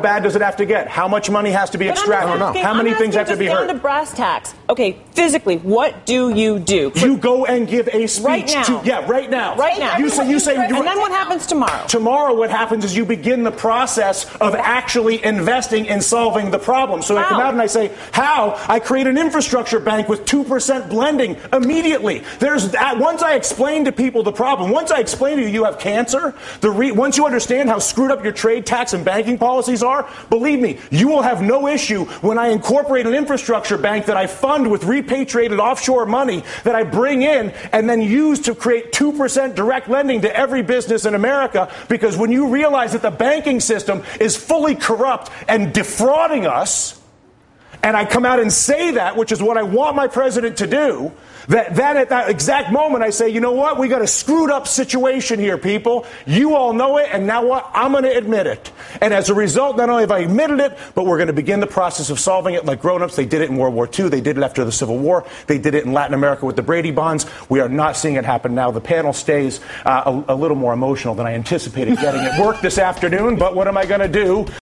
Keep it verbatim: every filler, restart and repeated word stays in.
bad does it have to get? How much money has to be but extracted? Asking, How many I'm things have to be down hurt? To brass tacks. Okay, physically, what do you do? You go and give a speech right now. to yeah, right now. Right now. You say you say. And then what happens tomorrow? Tomorrow, what happens is you begin the process of actually investing in solving the problem. So How? I come out and I say, how? I create an infrastructure bank with two percent blending immediately. There's that. Once I explain to people the problem, once I explain to you you have cancer, the re, once you understand how screwed up your trade, tax, and banking policies are, believe me, you will have no issue when I incorporate an infrastructure bank that I fund with repatriated offshore money that I bring in and then use to create two percent direct lending to every business in America. Because when you realize that the banking system is fully corrupt and defrauding us, and I come out and say that, which is what I want my president to do, that, that at that exact moment I say, you know what, we got a screwed up situation here, people. You all know it, and now what? I'm going to admit it. And as a result, not only have I admitted it, but we're going to begin the process of solving it like grown-ups. They did it in World War Two. They did it after the Civil War. They did it in Latin America with the Brady bonds. We are not seeing it happen now. The panel stays uh, a, a little more emotional than I anticipated getting at work this afternoon, but what am I going to do?